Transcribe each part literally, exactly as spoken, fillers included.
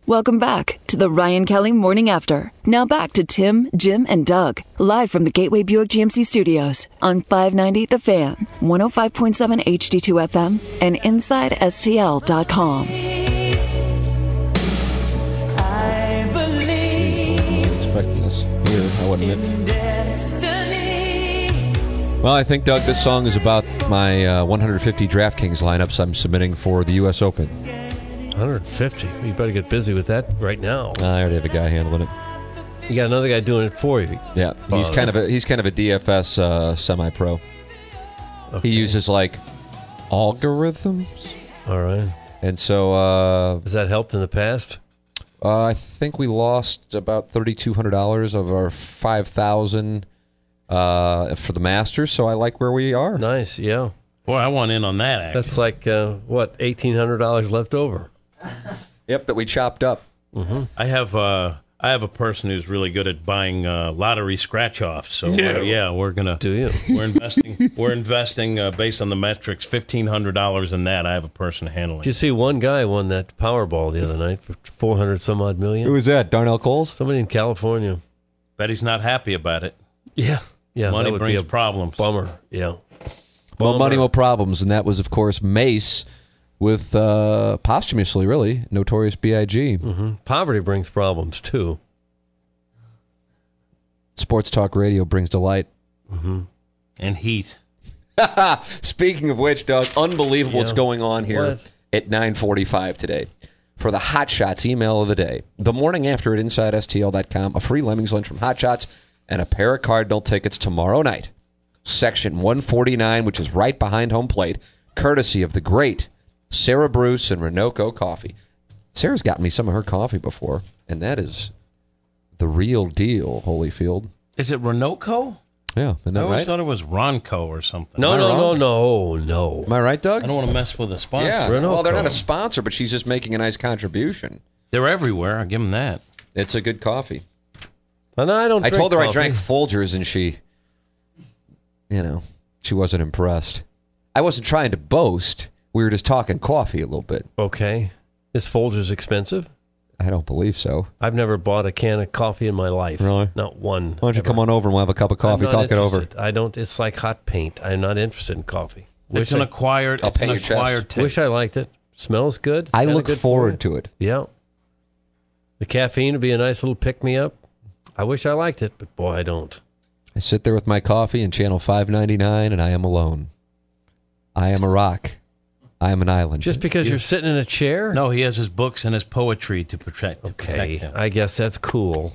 Welcome back to the Ryan Kelly Morning After. Now back to Tim, Jim, and Doug, live from the Gateway Buick G M C Studios on five ninety The Fan, one oh five point seven H D two F M, and inside S T L dot com. I believe expecting this here, I wouldn't it? Well, I think, Doug, this song is about my uh, one hundred fifty DraftKings lineups I'm submitting for the U S Open. one hundred fifty. You better get busy with that right now. Uh, I already have a guy handling it. You got another guy doing it for you. Yeah, he's Uh, kind of a he's kind of a D F S uh, semi-pro. Okay. He uses like algorithms, All right. and so uh, Has that helped in the past? uh, I think we lost about thirty-two hundred dollars of our five thousand uh, for the Masters. So I like where we are. Nice, yeah. Boy, I want in on that, actually. That's like, uh, what, eighteen hundred dollars left over? Yep, that we chopped up. Mm-hmm. I have uh, I have a person who's really good at buying uh, lottery scratch-offs. So, uh, yeah, we're going to... Do you? We're investing, we're investing uh, based on the metrics, fifteen hundred dollars in that. I have a person handling. Did you see one guy won that Powerball the other night for four hundred some odd million? Who was that? Darnell Coles? Somebody in California. Bet he's not happy about it. Yeah. Yeah, Money that would brings be a problems. bummer. Yeah. Well, Bummer. money, more problems, and that was, of course, Mace with uh, posthumously, really, Notorious B I G Mm-hmm. Poverty brings problems, too. Sports Talk Radio brings delight. Mm-hmm. And heat. Speaking of which, Doug, unbelievable Yeah. what's going on here What? at nine forty-five today. For the Hot Shots email of the day, the morning after at inside S T L dot com, a free Lemmings lunch from Hot Shots and a pair of Cardinal tickets tomorrow night. Section one forty-nine, which is right behind home plate, courtesy of the great Sarah Bruce and Renoco Coffee. Sarah's gotten me some of her coffee before, and that is the real deal, Holyfield. Is it Renoco? Yeah, isn't I that always right? thought it was Ronco or something. No, Am I no, wrong? no, no, no. Am I right, Doug? I don't want to mess with the sponsor. Yeah, Renoco. well, they're not a sponsor, but she's just making a nice contribution. They're everywhere. I give them that. It's a good coffee. And I don't I drink told her I coffee. drank Folgers, and she, you know, she wasn't impressed. I wasn't trying to boast. We were just talking coffee a little bit. Okay. Is Folgers expensive? I don't believe so. I've never bought a can of coffee in my life. Really? Not one. Why don't you ever. come on over and we'll have a cup of coffee, I'm not talk it over. interested. I don't. It's like hot paint. I'm not interested in coffee. It's Wish an I, acquired, I'll it's paint an your chest. acquired taste. wish I liked it. Smells good. I Kinda look good for forward you. to it. Yeah. The caffeine would be a nice little pick me up. I wish I liked it, but boy, I don't. I sit there with my coffee and channel five ninety-nine, and I am alone. I am a rock. I am an island. Just because you're sitting in a chair? No, he has his books and his poetry to protect, to Okay, protect him. I guess that's cool.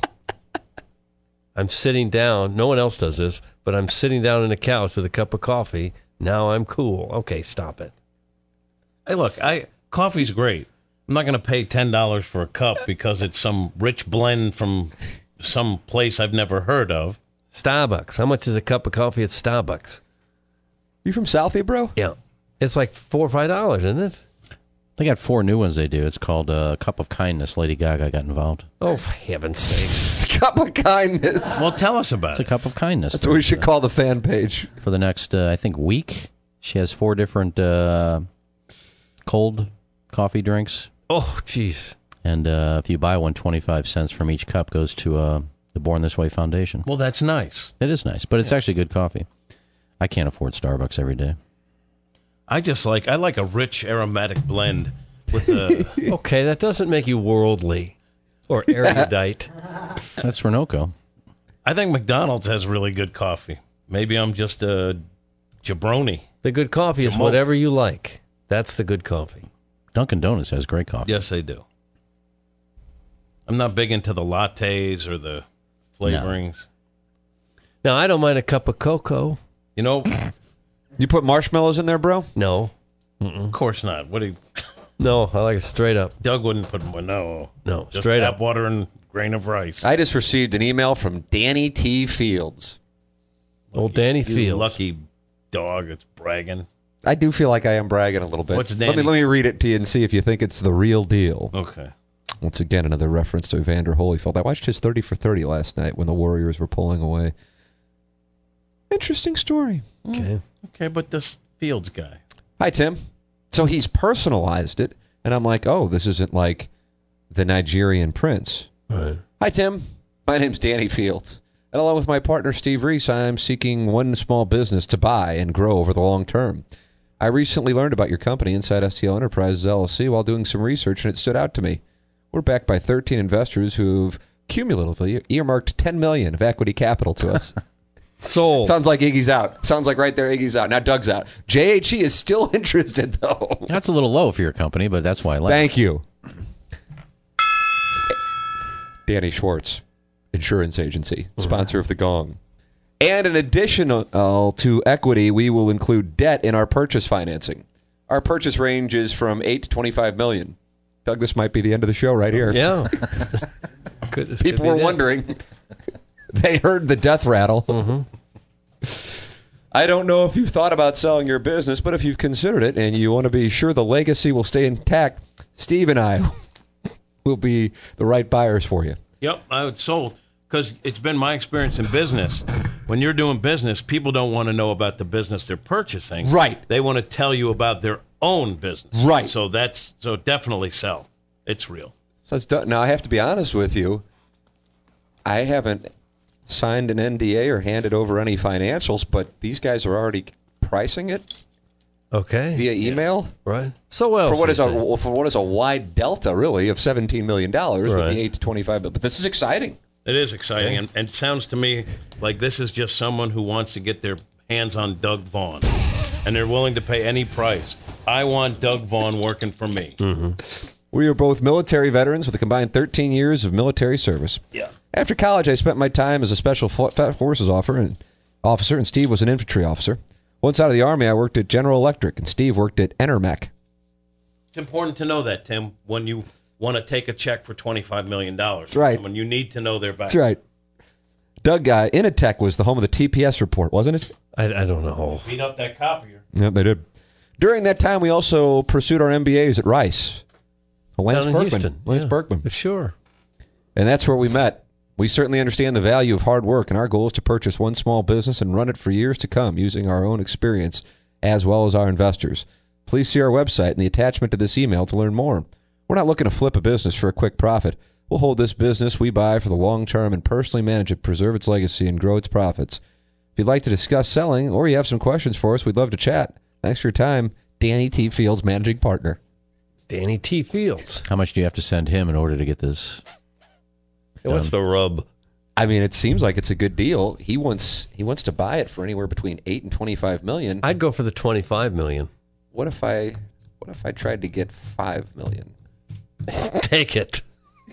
I'm sitting down. No one else does this, but I'm sitting down on a couch with a cup of coffee. Now I'm cool. Okay, stop it. Hey, look, I coffee's great. I'm not going to pay ten dollars for a cup because it's some rich blend from some place I've never heard of. Starbucks. How much is a cup of coffee at Starbucks? You from Southie, bro? Yeah. It's like four or five dollars, isn't it? They got four new ones they do. It's called uh, Cup of Kindness. Lady Gaga got involved. Oh, for heaven's sake. Cup of kindness. Well, tell us about It's a it. Cup of Kindness. That's what we should call the fan page. For the next, uh, I think, week, she has four different uh, cold coffee drinks. Oh, jeez. And uh, if you buy one, twenty-five cents from each cup goes to uh, the Born This Way Foundation. Well, that's nice. It is nice, but it's actually good coffee. I can't afford Starbucks every day. I just like I like a rich aromatic blend with a. Okay, that doesn't make you worldly or erudite. That's Renoco. I think McDonald's has really good coffee. Maybe I'm just a jabroni. The good coffee is Jamal. whatever you like. That's the good coffee. Dunkin' Donuts has great coffee. Yes, they do. I'm not big into the lattes or the flavorings. Now, I don't mind a cup of cocoa. You know, You put marshmallows in there, bro? No. of course not. What do you, No, I like it straight up. Doug wouldn't put no. No, Just straight tap up. water and grain of rice. I just received an email from Danny T. Fields. Old Danny You Fields. lucky dog that's bragging. I do feel like I am bragging a little bit. What's let me Danny? let me read it to you and see if you think it's the real deal. Okay. Once again, another reference to Evander Holyfield. I watched his thirty for thirty last night when the Warriors were pulling away. Interesting story. Okay. Okay, but this Fields guy. Hi, Tim. So he's personalized it, and I'm like, oh, this isn't like the Nigerian prince. Right. Hi, Tim. My name's Danny Fields. And along with my partner, Steve Reese, I'm seeking one small business to buy and grow over the long term. I recently learned about your company, Inside S T L Enterprises, L L C, while doing some research, and it stood out to me. We're backed by thirteen investors who've cumulatively earmarked ten million dollars of equity capital to us. Sold. Sounds like Iggy's out. Sounds like right there Iggy's out. Now Doug's out. J H E is still interested, though. That's a little low for your company, but that's why I like Thank you. Danny Schwartz, Insurance Agency, sponsor of the Gong. And in addition uh, to equity, we will include debt in our purchase financing. Our purchase range is from eight to twenty-five million dollars. Doug, this might be the end of the show right here. Yeah. Could- this could People be were that. wondering. They heard the death rattle. Mm-hmm. I don't know if you've thought about selling your business, but if you've considered it and you want to be sure the legacy will stay intact, Steve and I will be the right buyers for you. Yep, I would sold because it's been my experience in business. When you're doing business, people don't want to know about the business they're purchasing. Right. They want to tell you about their own business. Right. So that's so definitely sell. It's real. So it's done. Now, I have to be honest with you. I haven't signed an N D A or handed over any financials, but these guys are already pricing it Okay. via email Right. So what else? for what do is you a say? for what is a wide delta, really, of seventeen million dollars with Right. the eight to twenty-five. But this is exciting. It is exciting, and, and it sounds to me like this is just someone who wants to get their hands on Doug Vaughn, and they're willing to pay any price. I want Doug Vaughn working for me. We are both military veterans with a combined thirteen years of military service. Yeah. After college, I spent my time as a special fo- forces officer, and officer, and Steve was an infantry officer. Once out of the Army, I worked at General Electric, and Steve worked at Enermec. It's important to know that, Tim, when you want to take a check for twenty-five million dollars. Right. When you need to know their back. That's right. Doug, uh, Initech was the home of the T P S report, wasn't it? I, I don't know. Beat up that copier. Yep, they did. During that time, we also pursued our M B As at Rice. Lance Down in Berkman. Houston. Lance Yeah. Berkman. Sure. And that's where we met. We certainly understand the value of hard work, and our goal is to purchase one small business and run it for years to come using our own experience as well as our investors. Please see our website and the attachment to this email to learn more. We're not looking to flip a business for a quick profit. We'll hold this business we buy for the long term and personally manage it, preserve its legacy, and grow its profits. If you'd like to discuss selling or you have some questions for us, we'd love to chat. Thanks for your time. Danny T. Fields, Managing Partner. Danny T. Fields. How much do you have to send him in order to get this? Hey, what's the rub? I mean, it seems like it's a good deal. He wants he wants to buy it for anywhere between eight and twenty-five million. I'd go for the twenty-five million. What if I what if I tried to get five million? Take it.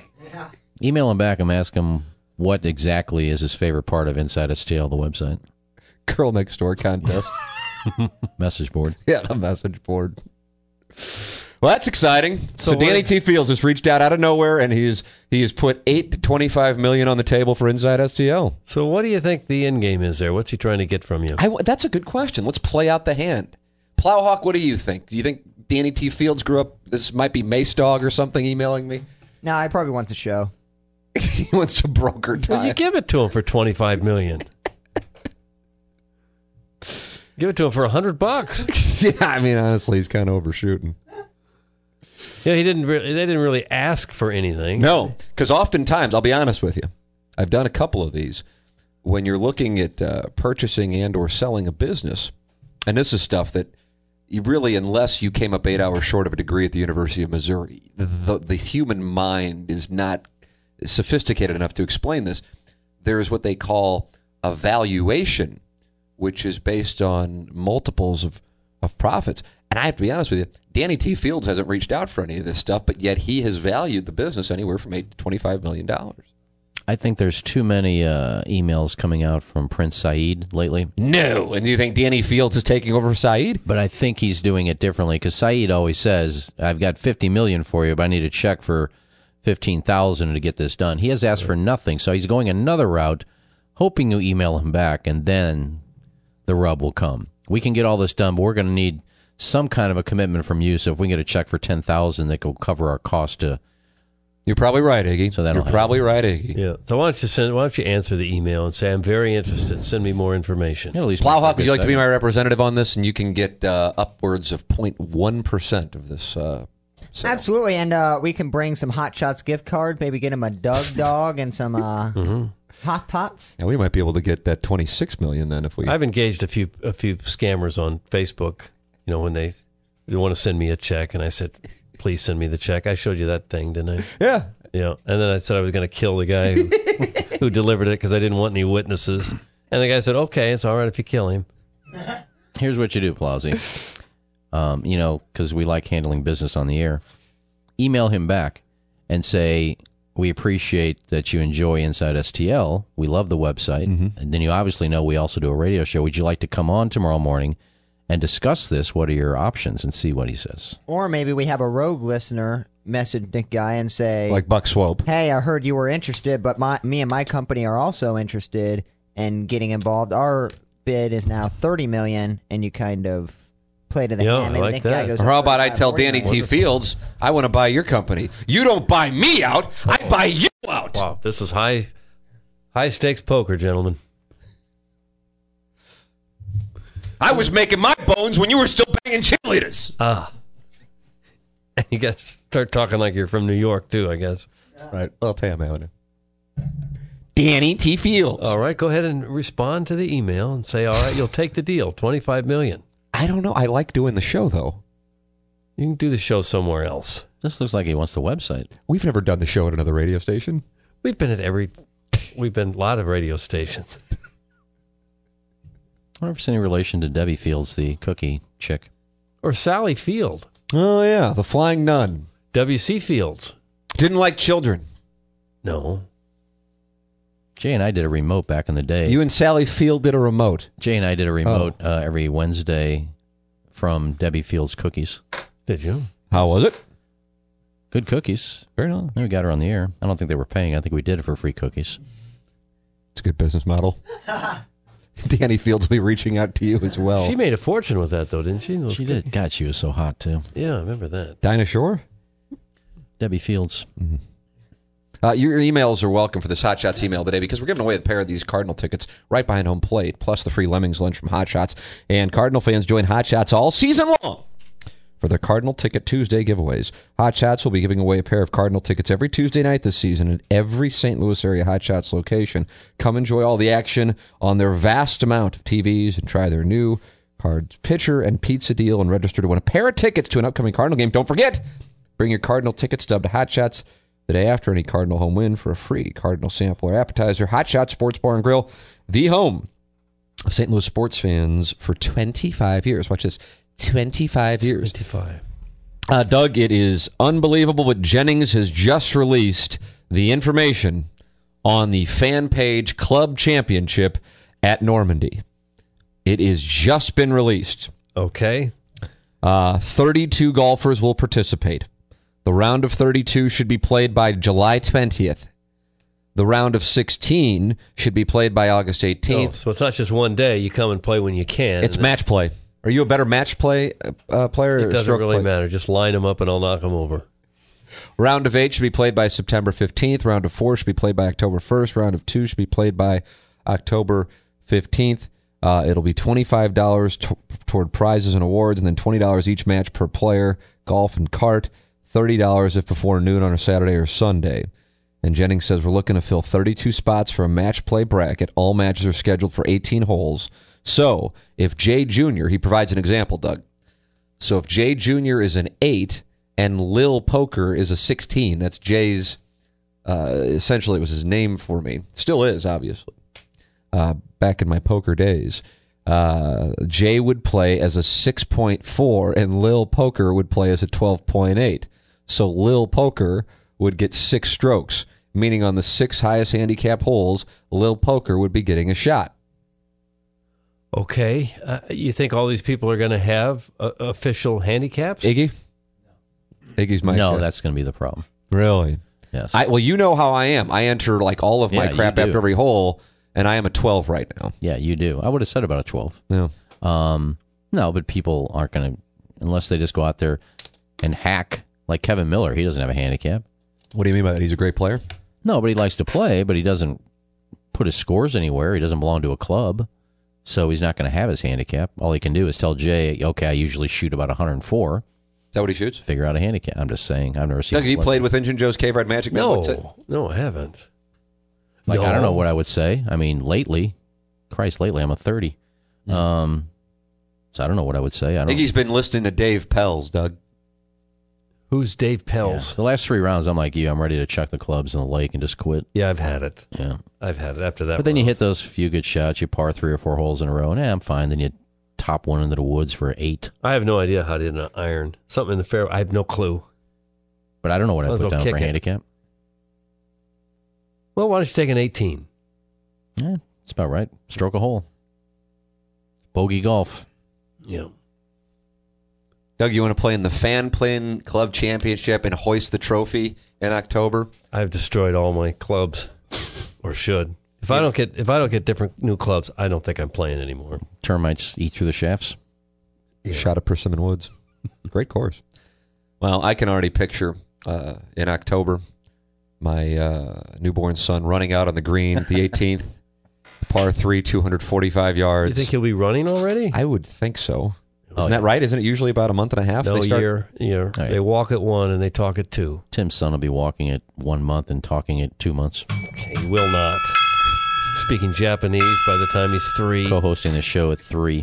Email him back and ask him what exactly is his favorite part of Inside S T L, the website. Girl next door contest. Message board. Yeah, the message board. Well, that's exciting. So, So Danny what- T. Fields just reached out out of nowhere, and he's he has put eight to twenty-five million on the table for Inside S T L. So what do you think the end game is there? What's he trying to get from you? I, that's a good question. Let's play out the hand. Plowhawk, what do you think? Do you think Danny T. Fields grew up? This might be Mace Dog or something emailing me. No, I probably want the show. He wants to broker Well, you time. give it to him for twenty-five million. Give it to him for a hundred bucks. Yeah, I mean, honestly, he's kind of overshooting. Yeah, he didn't. Really, they didn't really ask for anything. No, because oftentimes, I'll be honest with you, I've done a couple of these. When you're looking at uh, purchasing and or selling a business, and this is stuff that you really, unless you came up eight hours short of a degree at the University of Missouri, the, the human mind is not sophisticated enough to explain this. There is what they call a valuation, which is based on multiples of, of profits. And I have to be honest with you, Danny T. Fields hasn't reached out for any of this stuff, but yet he has valued the business anywhere from eight to twenty-five million dollars. I think there's too many uh, emails coming out from Prince Saeed lately. No. And do you think Danny Fields is taking over for Saeed? But I think he's doing it differently because Saeed always says, I've got fifty million dollars for you, but I need a check for fifteen thousand dollars to get this done. He has asked for nothing, so he's going another route, hoping you email him back, and then the rub will come. We can get all this done, but we're going to need some kind of a commitment from you. So if we can get a check for ten thousand dollars that will cover our cost to... You're probably right, Iggy. So that'll You're probably right, Iggy. Yeah. So why don't you send? Why don't you answer the email and say I'm very interested. Send me more information. At least Plowhawk, would you like to be my representative on this? And you can get uh, upwards of zero point one percent of this uh, So. Absolutely, and uh, we can bring some Hot Shots gift card, maybe get him a Doug dog and some uh, Mm-hmm. Hot Pots. And we might be able to get that twenty-six million then if we. I've engaged a few a few scammers on Facebook. You know, when they they want to send me a check, and I said, "Please send me the check." I showed you that thing, didn't I? Yeah. Yeah, and then I said I was going to kill the guy who, who delivered it because I didn't want any witnesses. And the guy said, "Okay, it's all right if you kill him." Here's what you do, Plowsy. Um, you know, because we like handling business on the air. Email him back and say, we appreciate that you enjoy Inside S T L. We love the website. Mm-hmm. And then you obviously know we also do a radio show. Would you like to come on tomorrow morning and discuss this? What are your options? And see what he says. Or maybe we have a rogue listener message Nick Guy and say, Like Buck Swope. hey, I heard you were interested, but my me and my company are also interested in getting involved. Our bid is now thirty million dollars, and you kind of play to the Yeah, hand. I Maybe like Nick that. Guy goes Or how up about I thirty-five, tell forty Danny million. T. Fields, I want to buy your company. You don't buy me out. I buy you out. Wow, this is high high stakes poker, gentlemen. I was making my bones when you were still banging cheerleaders. Ah, and you got to start talking like you're from New York too, I guess. Right. I'll pay him out. Danny T. Fields. All right, go ahead and respond to the email and say, all right, you'll take the deal, twenty-five million dollars. I don't know. I like doing the show, though. You can do the show somewhere else. This looks like he wants the website. We've never done the show at another radio station. We've been at every, we've been a lot of radio stations. I wonder if it's any relation to Debbie Fields, the cookie chick. Or Sally Field, Oh, yeah. The Flying Nun. W C Fields. Didn't like children. No. Jay and I did a remote back in the day. You and Sally Field did a remote. Jay and I did a remote uh, every Wednesday from Debbie Fields Cookies. Did you? How was it? Good cookies. Very nice. We got her on the air. I don't think they were paying. I think we did it for free cookies. It's a good business model. Danny Fields will be reaching out to you as well. She made a fortune with that, though, didn't she? Those She did. God, she was so hot, too. Yeah, I remember that. Dinah Shore? Debbie Fields. Uh, your emails are welcome for this Hot Shots email today because we're giving away a pair of these Cardinal tickets right behind home plate, plus the free Lemmings lunch from Hot Shots. And Cardinal fans join Hot Shots all season long for their Cardinal Ticket Tuesday giveaways. Hot Shots will be giving away a pair of Cardinal tickets every Tuesday night this season at every Saint Louis area Hot Shots location. Come enjoy all the action on their vast amount of T Vs and try their new Cards pitcher and pizza deal and register to win a pair of tickets to an upcoming Cardinal game. Don't forget, bring your Cardinal ticket stub to Hot Shots the day after any Cardinal home win for a free Cardinal sample or appetizer. Hot Shots Sports Bar and Grill, the home of Saint Louis sports fans for twenty-five years. Watch this, twenty-five years. twenty-five. Uh, Doug, it is unbelievable, but Jennings has just released the information on the fan page club championship at Normandy. It has just been released. Okay. Uh, thirty-two golfers will participate. The round of thirty-two should be played by July twentieth. The round of sixteen should be played by August Oh, eighteenth. so it's not just one day. You come and play when you can. It's match play. Are you a better match play uh, player? It or doesn't stroke really play? matter. Just line them up and I'll knock them over. Round of eight should be played by September fifteenth. Round of four should be played by October first. Round of two should be played by October fifteenth. Uh, it'll be twenty-five dollars t- toward prizes and awards, and then twenty dollars each match per player, golf and cart, thirty dollars if before noon on a Saturday or Sunday. And Jennings says we're looking to fill thirty-two spots for a match play bracket. All matches are scheduled for eighteen holes. So if Jay Junior, he provides an example, Doug. So if Jay Junior is an eight and Lil Poker is a sixteen, that's Jay's, uh, essentially it was his name for me. Still is, obviously. Uh, back in my poker days, uh, Jay would play as a six point four and Lil Poker would play as a twelve point eight. So Lil Poker would get six strokes, meaning on the six highest handicap holes, Lil Poker would be getting a shot. Okay. Uh, you think all these people are going to have uh, official handicaps? Iggy? Iggy's my no, guy. that's going to be the problem. Really? Yes. I, well, you know how I am. I enter like all of my Yeah, you crap do. after every hole, and I am a twelve right now. yeah, you do. I would have said about a twelve. Yeah. Um, no, but people aren't going to, unless they just go out there and hack like Kevin Miller. He doesn't have a handicap. What do you mean by that? He's a great player? No, but he likes to play, but he doesn't put his scores anywhere. He doesn't belong to a club, so he's not going to have his handicap. All he can do is tell Jay, okay, I usually shoot about one hundred four. that what he shoots? Figure out a handicap. I'm just saying. I've never seen. Doug, have you it. played with Injun Joe's Cave Ride Magic Man? What's it? No, no, I haven't. Like, No. I don't know what I would say. I mean, lately, Christ, lately, I'm a thirty. Mm. Um, so I don't know what I would say. I I don't. think he's been listening to Dave Pels, Doug. Who's Dave yeah. Pels? The last three rounds, I'm like you. I'm ready to chuck the clubs in the lake and just quit. Yeah, I've had it. Yeah. I've had it after that. But then you round. hit those few good shots. You par three or four holes in a row, and eh, I'm fine. Then you top one into the woods for eight. I have no idea how to hit an iron. Something in the fairway. I have no clue. But I don't know what I Might as put well down kick for it. handicap. Well, why don't you take an eighteen? Yeah, it's about right. Stroke a hole. Bogey golf. Yeah. Doug, you want to play in the Fan Plin Club Championship and hoist the trophy in October? I've destroyed all my clubs, or should. If I don't get if I don't get different new clubs, I don't think I'm playing anymore. Termites eat through the shafts. Yeah. Shot at Persimmon Woods. Great course. Well, I can already picture uh, in October my uh, newborn son running out on the green at the eighteenth, par three, two hundred forty-five yards. You think he'll be running already? I would think so. Isn't Oh, that yeah. right? Isn't it usually about a month and a half? no, they start? year, year. right. They walk at one and they talk at two. Tim's son will be walking it one month and talking it two months. He will not. Speaking Japanese by the time he's three. Co-hosting the show at three.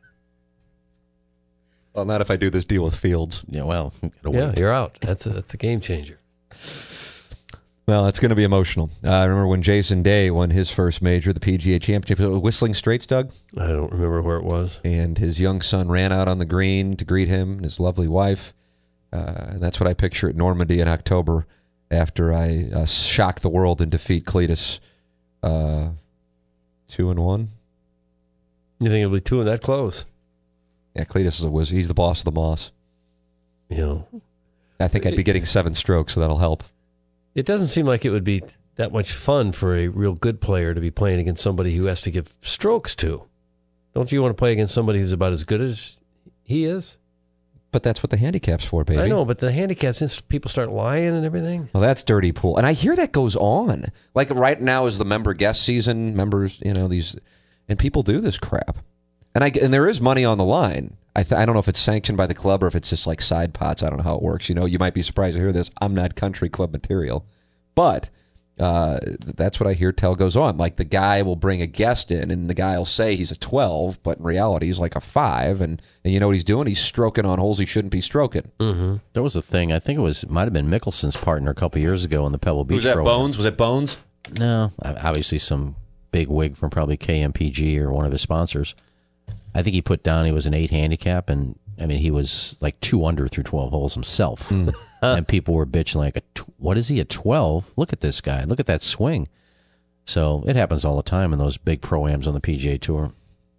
Well, not if I do this deal with Fields. Yeah, well, gotta Yeah, wait. you're out. That's a, that's a game changer. Well, it's going to be emotional. Uh, I remember when Jason Day won his first major, the P G A Championship, it was Whistling Straits, Doug, I don't remember where it was. and his young son ran out on the green to greet him and his lovely wife. Uh, and that's what I picture at Normandy in October after I uh, shock the world and defeat Cletus uh, two and one. You think it'll be two and that close? Yeah, Cletus is a wizard. He's the boss of the moss. You know, I think I'd be getting seven strokes, so that'll help. it doesn't seem like it would be that much fun for a real good player to be playing against somebody who has to give strokes to. Don't you want to play against somebody who's about as good as he is? But that's what the handicap's for, baby. I know, but the handicaps, since people start lying and everything. Well, that's dirty pool. And I hear that goes on. Like right now is the member guest season. Members, you know, these, and people do this crap. And I and there is money on the line. I th- I don't know if it's sanctioned by the club or if it's just like side pots. I don't know how it works. You know, you might be surprised to hear this. I'm not country club material. But uh, that's what I hear tell goes on. Like the guy will bring a guest in and the guy will say he's a twelve, but in reality he's like a five. And, and you know what he's doing? He's stroking on holes he shouldn't be stroking. Mm-hmm. There was a thing, I think it was, it might have been Mickelson's partner a couple years ago in the Pebble Beach Was that program. Bones? Was it Bones? No, obviously some big wig from probably K M P G or one of his sponsors. I think he put down he was an eight handicap, and I mean he was like two under through twelve holes himself, and people were bitching like, a tw- "What is he at twelve? Look at this guy! Look at that swing!" So it happens all the time in those big pro-ams on the P G A Tour.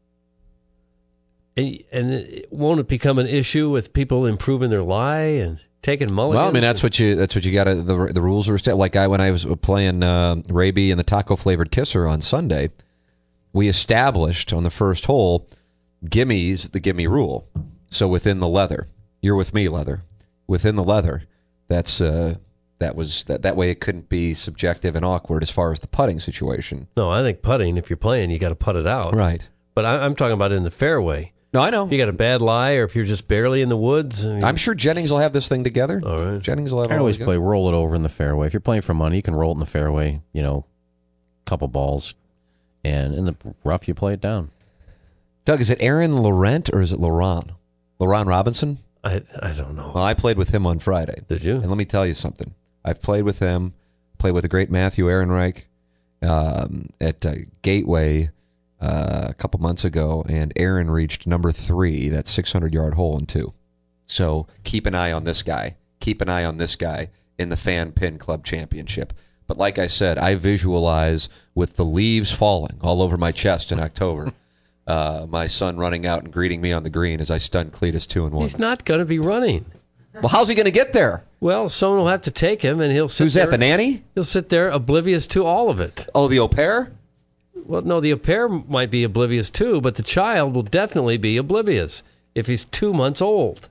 And, and it, won't it become an issue with people improving their lie and taking mulligans? Well, I mean that's what you that's what you got to the the rules are set. Like I when I was playing uh, Raby and the taco flavored kisser on Sunday, we established on the first hole, gimme's the gimme rule. So within the leather, you're with me, leather. Within the leather, that's uh, that was that that way it couldn't be subjective and awkward as far as the putting situation. No, I think putting, if you're playing, you got to putt it out. Right. But I, I'm talking about in the fairway. No, I know. If you got a bad lie, or if you're just barely in the woods. I mean, I'm sure Jennings will have this thing together. All right. Jennings will have. I all always together. play roll it over in the fairway. If you're playing for money, you can roll it in the fairway. You know, couple balls, and in the rough you play it down. Doug, is it Aaron Laurent or is it Laurent? Laurent Robinson? I I don't know. Well, I played with him on Friday. Did you? And let me tell you something. I've played with him, played with the great Matthew Ehrenreich um, at uh, Gateway uh, a couple months ago, and Aaron reached number three, that six hundred yard hole in two. So keep an eye on this guy. Keep an eye on this guy in the Fan Pin Club Championship. But like I said, I visualize with the leaves falling all over my chest in October, uh, my son running out and greeting me on the green as I stun Cletus two and one. He's not going to be running. Well, how's he going to get there? Well, someone will have to take him, and he'll sit Who's there. that, the nanny? He'll sit there oblivious to all of it. Oh, the au pair? Well, no, the au pair might be oblivious too, but the child will definitely be oblivious if he's two months old.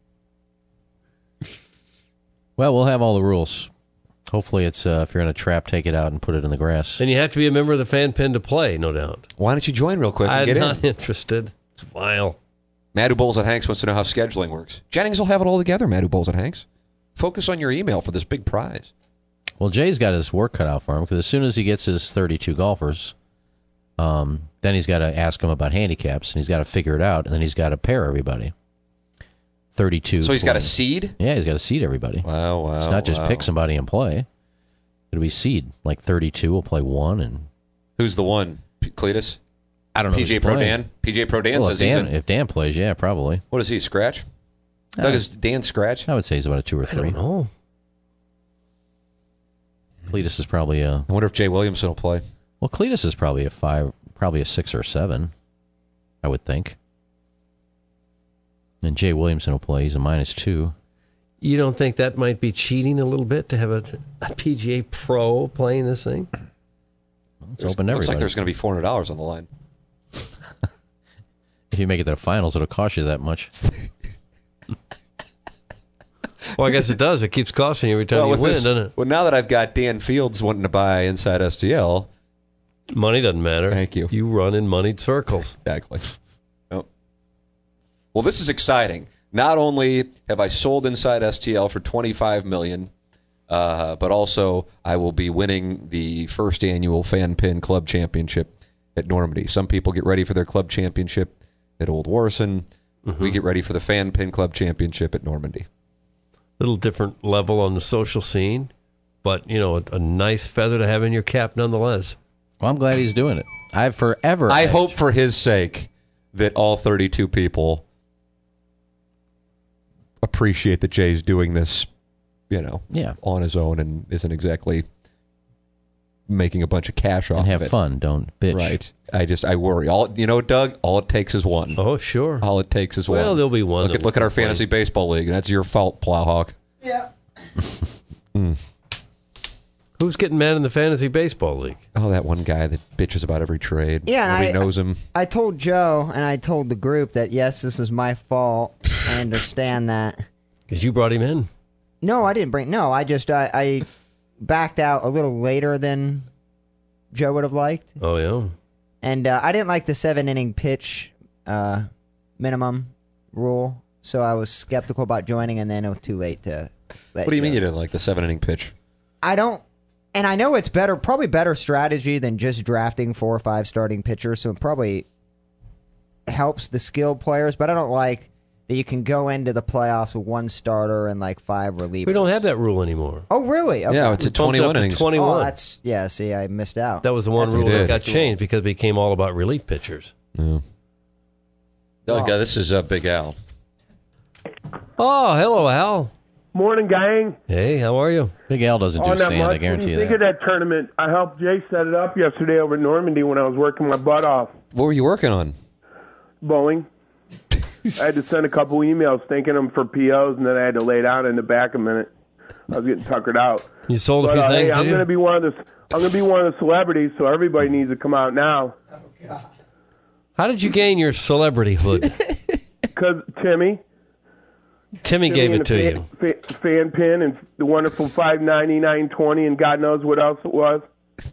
Well, we'll have all the rules. Hopefully, it's uh, if you're in a trap, take it out and put it in the grass. And you have to be a member of the fan pin to play, no doubt. Why don't you join real quick and I'm get not in? interested. It's vile. Matt who Bowles at Hanks wants to know how scheduling works. Jennings will have it all together, Matt who Bowles at Hanks. Focus on your email for this big prize. Well, Jay's got his work cut out for him because as soon as he gets his thirty-two golfers, um, then he's got to ask them about handicaps, and he's got to figure it out, and then he's got to pair everybody. thirty-two. So he's got a playing. seed? Yeah, he's got to seed everybody. Wow, wow. It's not just wow. pick somebody and play. It'll be seed. Like thirty-two will play one, and Who's the one? P- Cletus? I don't know. P J who's Pro playing. Dan? P J Pro Dan Well, says if Dan, he's in. if Dan plays, yeah, probably. What is he, scratch? Uh, Doug, is Dan scratch? I would say he's about a two or I three. don't know. Cletus is probably a I wonder if Jay Williamson will play. well. Cletus is probably a five, probably a six or seven. I would think. And Jay Williamson will play. He's a minus two. You don't think that might be cheating a little bit to have a, a P G A Pro playing this thing? It's open to Looks like everybody. there's going to be four hundred dollars on the line. If you make it to the finals, it'll cost you that much. Well, I guess it does. It keeps costing you every time Well, you with win, this- doesn't it? well, now that I've got Dan Fields wanting to buy Inside S T L, Money doesn't matter. Thank you. You run in moneyed circles. exactly. Oh. Well, this is exciting. Not only have I sold Inside S T L for twenty-five million dollars, uh, but also I will be winning the first annual Fan Pin Club Championship at Normandy. Some people get ready for their club championship at Old Warson. Mm-hmm. We get ready for the Fan Pin Club Championship at Normandy. Little different level on the social scene, but, you know, a, a nice feather to have in your cap nonetheless. Well, I'm glad he's doing it. I've forever. I edged- hope for his sake that all thirty-two people appreciate that Jay's doing this, you know, Yeah. on his own and isn't exactly making a bunch of cash off and have of it. fun. Don't bitch. Right. I just, I worry. All you know, Doug, all it takes is one. Oh, sure. All it takes is one. Well, there'll be one Look that at, look at will our fantasy complain. baseball league. That's your fault, Plowhawk. Who's getting mad in the fantasy baseball league? Oh, that one guy that bitches about every trade. Yeah, and Nobody I- knows him. I told Joe and I told the group that yes, this was my fault. I understand that. Because you brought him in. No, I didn't bring. No, I just I, I backed out a little later than Joe would have liked, Oh, yeah. and uh, I didn't like the seven inning pitch uh, minimum rule, so I was skeptical about joining, and then it was too late to. Let What do you mean Joe- you didn't like the seven inning pitch? I don't, and I know it's better, probably better strategy than just drafting four or five starting pitchers. So it probably helps the skilled players, but I don't like that you can go into the playoffs with one starter and like five relievers. We don't have that rule anymore. Oh, really? Okay. Yeah, it's We at bumped it up twenty-one to innings. twenty-one. Oh, that's yeah. See, I missed out. That was the one That's- rule We that did. got changed because it became all about relief pitchers. Yeah. Doug, Wow. uh, this is uh, Big Al. Oh, hello, Al. Morning, gang. Hey, how are you? Big Al doesn't do Oh, not sand. much. I What do guarantee you you think that. of that tournament? I helped Jay set it up yesterday over at Normandy when I was working my butt off. What were you working on? Bowling. I had to send a couple emails thanking them for P Os, and then I had to lay down in the back a minute. I was getting tuckered out. You sold a But few uh, things, hey, I'm did you? going to be one of the I'm going to be one of the celebrities, so everybody needs to come out now. How did you gain your celebrity hood? Because Timmy, Timmy gave and it to the you. fan, fa- fan pin and the wonderful five ninety-nine twenty, and God knows what else it was.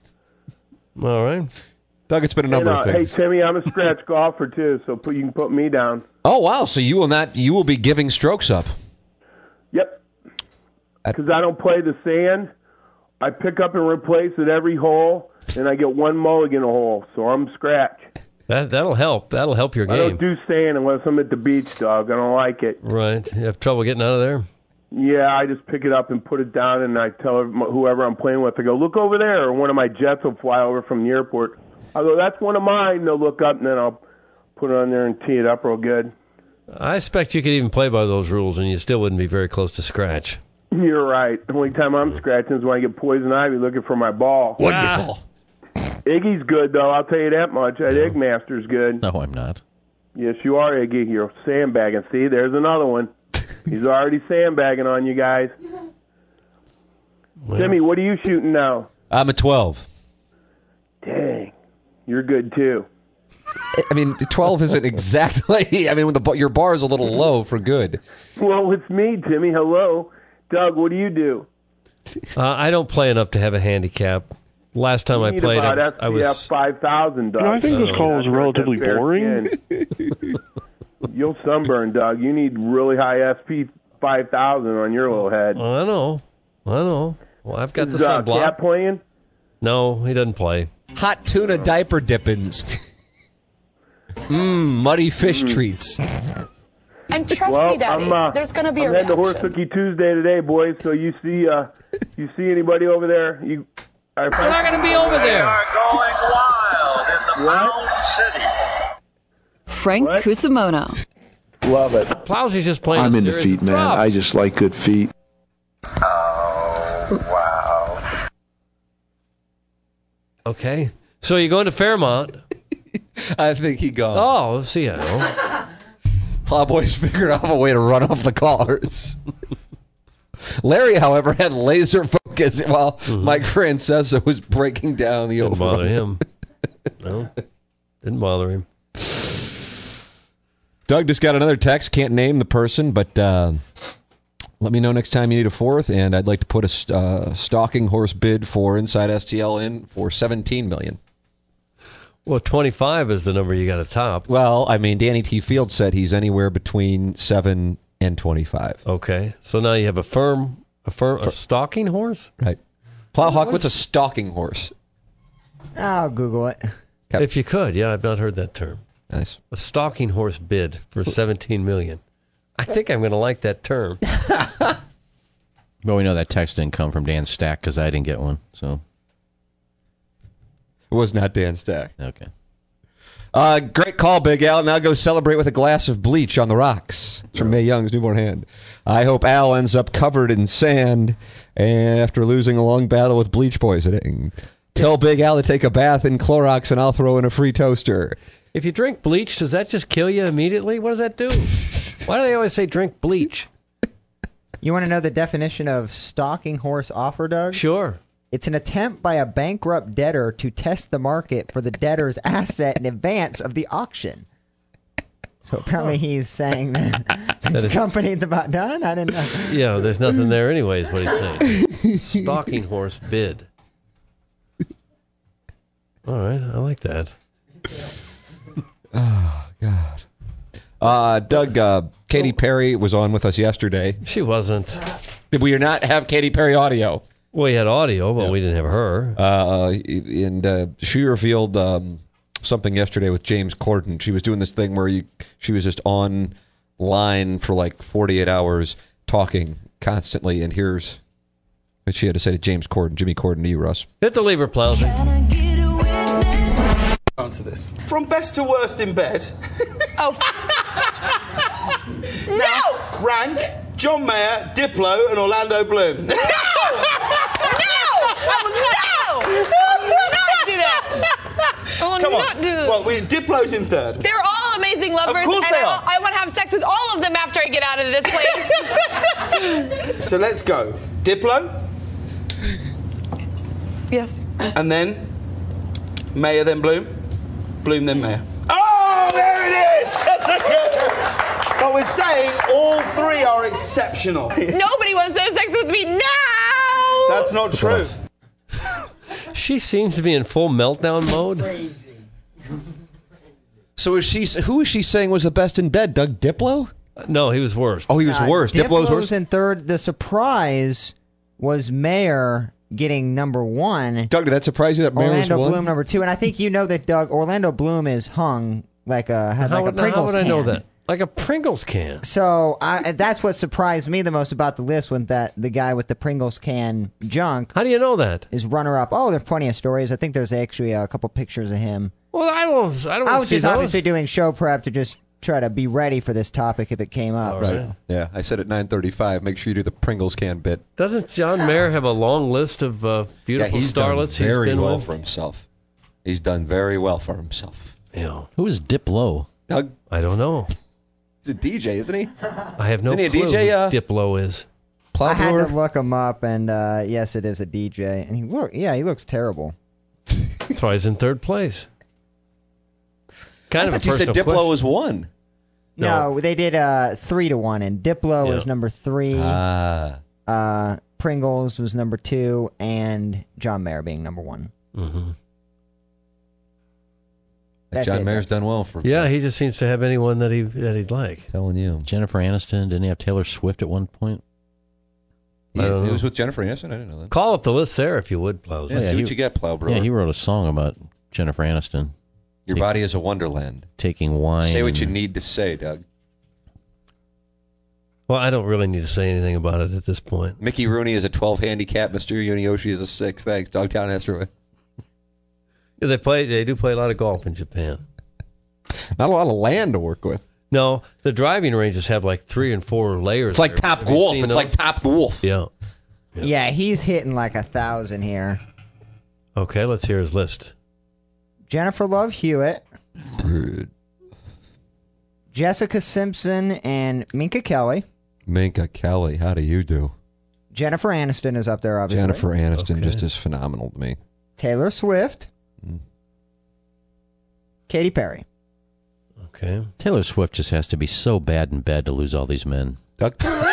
All right. Doug, it's been a number And, uh, of hey things. Timmy, I'm a scratch golfer too, so put, you can put me down. Oh wow! So you will not. You will be giving strokes up. Yep. At- Because I don't play the sand. I pick up and replace at every hole, and I get one mulligan a hole, so I'm scratch. That, that'll help. That'll help your I don't game. do sand unless I'm at the beach, dog. I don't like it. Right. You have trouble getting out of there? Yeah, I just pick it up and put it down, and I tell whoever I'm playing with, I go, look over there, or one of my jets will fly over from the airport. I go, that's one of mine. They'll look up, and then I'll put it on there and tee it up real good. I expect you could even play by those rules, and you still wouldn't be very close to scratch. You're right. The only time I'm scratching is when I get poison ivy looking for my ball. Wonderful. Iggy's good, though. I'll tell you that much. That Egg Master's good. No, I'm not. Yes, you are, Iggy. You're sandbagging. See, there's another one. He's already sandbagging on you guys. Well, Timmy, what are you shooting now? I'm a twelve. Dang. You're good, too. I mean, twelve isn't exactly. I mean, when the bar- your bar is a little low for good. Well, it's me, Timmy. Hello. Doug, what do you do? uh, I don't play enough to have a handicap. Last time I Need played, I about was, I S P F was five thousand, Doug. You know, I think this call is That's relatively fair boring. skin. You'll sunburn, Doug. You need really high S P five thousand on your little head. I know. I know. Well, I've got Is the uh, sunblock. Cat playing? No, he doesn't play. Hot tuna diaper dippins. Mmm, muddy fish treats. And trust Well, me, Daddy, I'm, uh, there's going to be I'm a heading to Horse reaction. Cookie Tuesday today, boys. So you see, uh, you see anybody over there? You, I, We're not going to be over there. going wild in the Mound City. Frank What? Cusimano. Love it. Plowsy's just playing I'm a into series feet, of man. drops. I just like good feet. Oh, wow. Okay. So you're going to Fairmont. I think he gone. Oh, see, I know. Plowboys figured out a way to run off the callers. Larry, however, had laser focus while Mm-hmm. Mike Francesa was breaking down the Didn't over. bother him. No, didn't bother him. Doug just got another text. Can't name the person, but uh, let me know next time you need a fourth. And I'd like to put a st- uh, stalking horse bid for Inside S T L in for seventeen million dollars. Well, twenty-five is the number you got to top. Well, I mean, Danny T. Field said he's anywhere between seven and twenty-five. Okay, so now you have a firm, a firm, a stalking horse. Right. Plowhawk, what's a stalking horse? I'll Google it. Yep. If you could, yeah, I've not heard that term. Nice. A stalking horse bid for seventeen million. I think I'm going to like that term. But we know that text didn't come from Dan Stack because I didn't get one. So It was not Dan Stack. okay. Uh, great call, Big Al. Now go celebrate with a glass of bleach on the rocks. It's from Mae Young's newborn hand. I hope Al ends up covered in sand after losing a long battle with bleach poisoning. Tell Big Al to take a bath in Clorox and I'll throw in a free toaster. If you drink bleach, does that just kill you immediately? What does that do? Why do they always say drink bleach? You want to know the definition of stalking horse offer, Doug? Sure. It's an attempt by a bankrupt debtor to test the market for the debtor's asset in advance of the auction. So apparently he's saying that the is- company's about done. I didn't know. Yeah, there's nothing there anyway, is what he's saying. Stalking horse bid. All right, I like that. Oh, God. Uh, Doug, uh, Katy Perry was on with us yesterday. She wasn't. Did we not have Katy Perry audio? We had audio, but we didn't have her. Uh, and uh, she revealed um, something yesterday with James Corden. She was doing this thing where you, she was just online for like forty-eight hours talking constantly. And here's what she had to say to James Corden, Jimmy Corden, to you, Russ. Hit the lever, Plowsy. Answer this. From best to worst in bed. Oh. No! Rank, John Mayer, Diplo, and Orlando Bloom. No! No! I will no! I will not do that! I will Come on. not do that. Well, we, Diplo's in third. They're all amazing lovers, Of course and they I, are. I want to have sex with all of them after I get out of this place. So let's go. Diplo, Yes. and then Mayer, then Bloom. Bloom, then Mayer. Oh, there it is! That's a good. But we're saying all three are exceptional. Nobody wants to have sex with me now! That's not true. She seems to be in full meltdown mode. So is she? Who is she saying was the best in bed? Doug Diplo? No, he was worse. Oh, he was Uh, worse. Diplo's worse. in third. The surprise was Mayer getting number one. Doug, did that surprise you that Mayer was Orlando one? Bloom number two, and I think you know that Doug Orlando Bloom is hung like a had How, like a would- now, Pringles how would I know can. that? Like a Pringles can. So I, that's what surprised me the most about the list when that the guy with the Pringles can junk. How do you know that? Is runner up? Oh, there's plenty of stories. I think there's actually a couple pictures of him. Well, I don't. I don't. I was see just those. obviously doing show prep to just try to be ready for this topic if it came up. All right. so. Yeah, I said at nine thirty-five, make sure you do the Pringles can bit. Doesn't John Mayer have a long list of uh, beautiful yeah, he's starlets done very he's been well with? for himself. He's done very well for himself. Yeah. Who is Diplo? Doug, I don't know. he's a D J, isn't he? I have no Isn't he a clue D J, who uh, Diplo is. I had to Plowblower? look him up, and uh, yes, it is a D J. And he look, yeah, he looks terrible. That's why he's in third place. Kind I of a thought you said personal Diplo question. was one. No, No. they did uh, three to one, and Diplo Yeah. was number three. Ah. Uh, Pringles was number two, and John Mayer being number one. Mm-hmm. That's John it. Mayer's done well for. Yeah, he just seems to have anyone that he that he'd like. Telling you. Jennifer Aniston, didn't he have Taylor Swift at one point? He, I don't he know. was with Jennifer Aniston. I didn't know that. Call up the list there if you would, Plows. Yeah, see he- what you get, Plowbro. Yeah, he wrote a song about Jennifer Aniston Your Take- body is a wonderland. taking wine. Say what you and- need to say, Doug. Well, I don't really need to say anything about it at this point. Mickey Rooney is a twelve handicap. Mister Yuniyoshi is a six. Thanks. Dogtown has to win. Yeah, they play. They do play a lot of golf in Japan. Not a lot of land to work with. No, the driving ranges have like three and four layers. It's like there. Top Have you Golf. seen It's those? like Top Golf. Yeah. Yeah, he's hitting like a thousand here. Okay, let's hear his list. Jennifer Love Hewitt, Jessica Simpson, and Minka Kelly. Minka Kelly, how do you do? Jennifer Aniston is up there, obviously. Jennifer Aniston Okay. just is phenomenal to me. Taylor Swift. Mm. Katy Perry. Okay. Taylor Swift just has to be so bad in bed to lose all these men. Doug.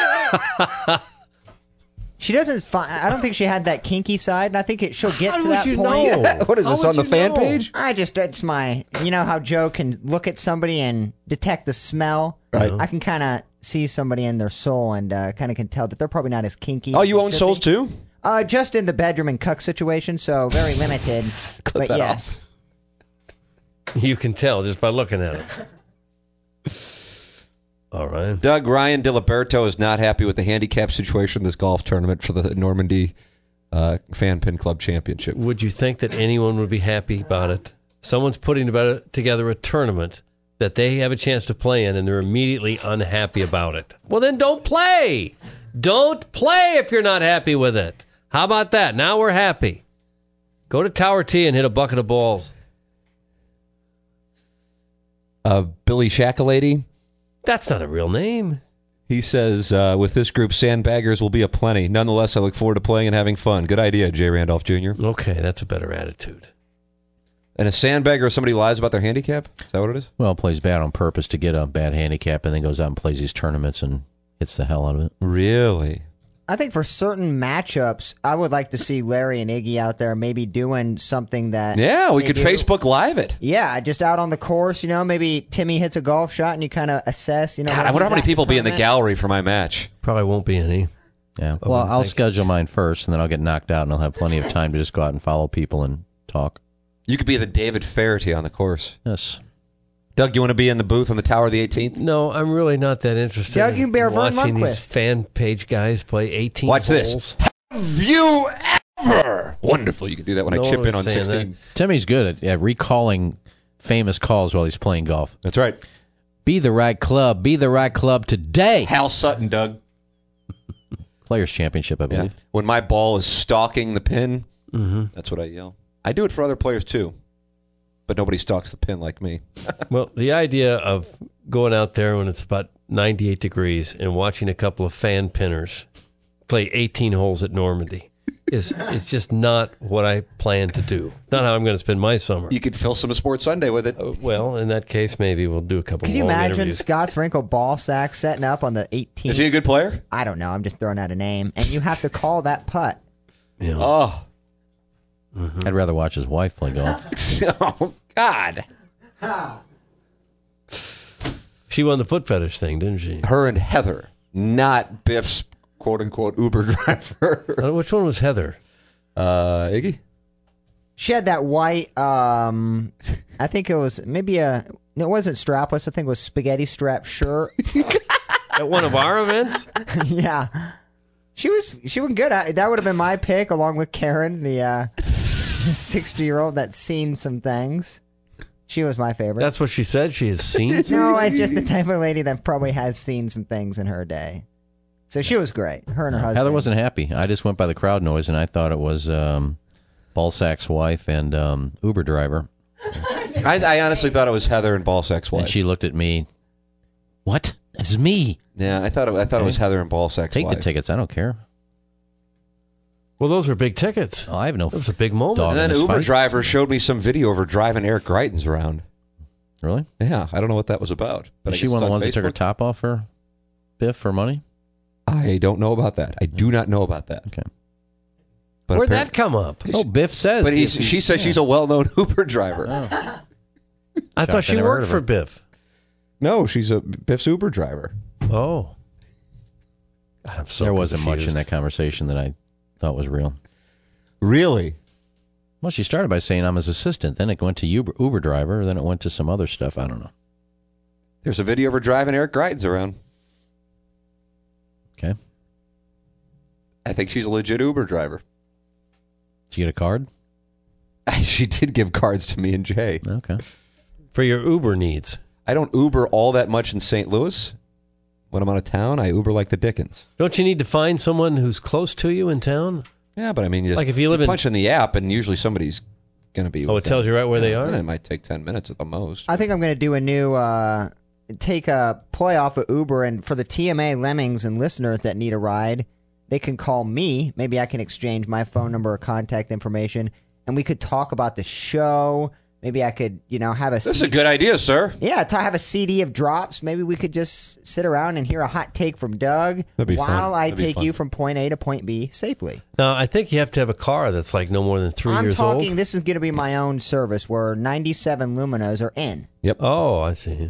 She doesn't. Fi- I don't think she had that kinky side, and I think it, she'll get How to would that you point. know? What is How this would on the you fan know? page? I just, it's my, you know how Joe can look at somebody and detect the smell? Right. I can kind of see somebody in their soul and uh, kind of can tell that they're probably not as kinky. Oh, as you they own should souls be. too? Uh, just in the bedroom and cuck situation, so very limited. but that yes. You can tell just by looking at it. All right. Doug, Ryan Diliberto is not happy with the handicap situation in this golf tournament for the Normandy uh, Fan Pin Club Championship. Would you think that anyone would be happy about it? Someone's putting about together a tournament that they have a chance to play in, and they're immediately unhappy about it. Well, then don't play. Don't play if you're not happy with it. How about that? Now we're happy. Go to Tower T and hit a bucket of balls. Uh, Billy Shackalady, That's not a real name. he says, uh, with this group, sandbaggers will be aplenty. Nonetheless, I look forward to playing and having fun. Good idea, Jay Randolph Junior Okay, that's a better attitude. And a sandbagger, if somebody lies about their handicap? Is that what it is? Well, plays bad on purpose to get a bad handicap and then goes out and plays these tournaments and hits the hell out of it. Really? I think for certain matchups, I would like to see Larry and Iggy out there maybe doing something that. Yeah, we they could do. Facebook Live it. Yeah, just out on the course, you know, maybe Timmy hits a golf shot and you kind of assess, you know. God, when I wonder he's how many at people will be in the tournament. gallery for my match. Probably won't be any. Yeah. I Well, wouldn't I'll think. schedule mine first, and then I'll get knocked out, and I'll have plenty of time to just go out and follow people and talk. You could be the David Faherty on the course. Yes. Doug, you want to be in the booth on the Tower of the eighteenth? No, I'm really not that interested Doug, in you can be our Vern watching these Lundquist. fan page guys play eighteen Watch this. holes. Have you ever? Wonderful. You can do that when No I chip one in on was saying sixteen. Timmy's good at, at recalling famous calls while he's playing golf. That's right. Be the right club. Be the right club today. Hal Sutton, Doug. Players Championship, I Yeah. believe. When my ball is stalking the pin, Mm-hmm. that's what I yell. I do it for other players too, but nobody stalks the pin like me. Well, the idea of going out there when it's about ninety-eight degrees and watching a couple of fan pinners play eighteen holes at Normandy is is just not what I plan to do. Not how I'm going to spend my summer. You could fill some of Sports Sunday with it. Uh, well, in that case, maybe we'll do a couple Can you long imagine interviews. Scott's wrinkle ball sack setting up on the eighteenth? Is he a good player? I don't know. I'm just throwing out a name. And you have to call that putt. Yeah. Oh, I'd rather watch his wife play golf. oh God. She won the foot fetish thing, didn't she? Her and Heather, not Biff's quote unquote Uber driver. Uh, which one was Heather? Uh, Iggy? She had that white, um, I think it was maybe a, no, it wasn't strapless. I think it was spaghetti strap shirt. At one of our events? Yeah. She was, she was good. I, that would have been my pick along with Karen, the uh, sixty year old that's seen some things. She was my favorite. That's what she said. She has seen. No, I just the type of lady that probably has seen some things in her day. So she was great. Her and her husband. Heather wasn't happy. I just went by the crowd noise, and I thought it was um, Ballsack's wife and um, Uber driver. I, I honestly thought it was Heather and Ballsack's wife. And she looked at me. What? It's me. Yeah, I thought it, I thought it was Heather and Ballsack's Take wife. the tickets. I don't care. Well, those are big tickets. Oh, I have no. That was a big moment. dog And then in this Uber fight. driver showed me some video of her driving Eric Greitens around. Really? Yeah, I don't know what that was about. But Is I she guess one of the it's on ones that took her Facebook. top off for Biff for money? I don't know about that. I do not know about that. Okay. But Where'd appar- that come up? Oh, Biff says. But he's, she says she's a well-known Uber driver. Oh. I Shocked thought she never heard worked of for her. Biff. No, she's a Biff's Uber driver. Oh. God, I'm so there wasn't much confused. in that conversation that I thought was real. Really? Well, she started by saying I'm his assistant. Then it went to Uber, Uber driver. Then it went to some other stuff. I don't know. There's a video of her driving Eric Greitens around. Okay. I think she's a legit Uber driver. Did you get a card? She did give cards to me and Jay. Okay. For your Uber needs. I don't Uber all that much in Saint Louis. When I'm out of town, I Uber like the Dickens. Don't you need to find someone who's close to you in town? Yeah, but I mean, you just, Like if you live in- punch in the app, and usually somebody's going to be. Oh, it within- tells you right where they Yeah, are? and it might take ten minutes at the most. I think I'm going to do a new, uh, take a play off of Uber, and for the T M A Lemmings and listeners that need a ride, they can call me. Maybe I can exchange my phone number or contact information, and we could talk about the show. Maybe I could, you know, have a. This is a good idea, sir. Yeah, to have a C D of drops. Maybe we could just sit around and hear a hot take from Doug That'd be while fun. I That'd be take fun. you from point A to point B safely. Now, I think you have to have a car that's like no more than 3 I'm years talking, old. this is going to be my own service where ninety-seven Luminas are in. Yep. Oh, I see.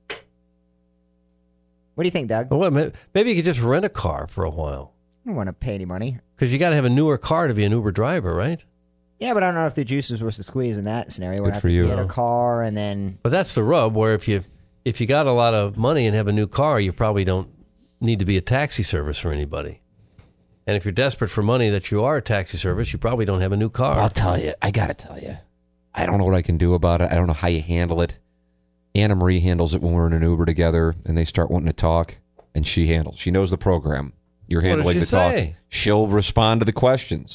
What do you think, Doug? Well, what, may- maybe you could just rent a car for a while. I don't want to pay any money. Because you got to have a newer car to be an Uber driver, right? Yeah, but I don't know if the juices was to squeeze in that scenario. We'd Good have for to you. get a car and then. But that's the rub, where if you if you got a lot of money and have a new car, you probably don't need to be a taxi service for anybody. And if you're desperate for money that you are a taxi service, you probably don't have a new car. I'll tell you. I got to tell you. I don't know what I can do about it. I don't know how you handle it. Anna Marie handles it when we're in an Uber together and they start wanting to talk, and she handles. She knows the program. You're What does handling she the talk. say? She'll respond to the questions.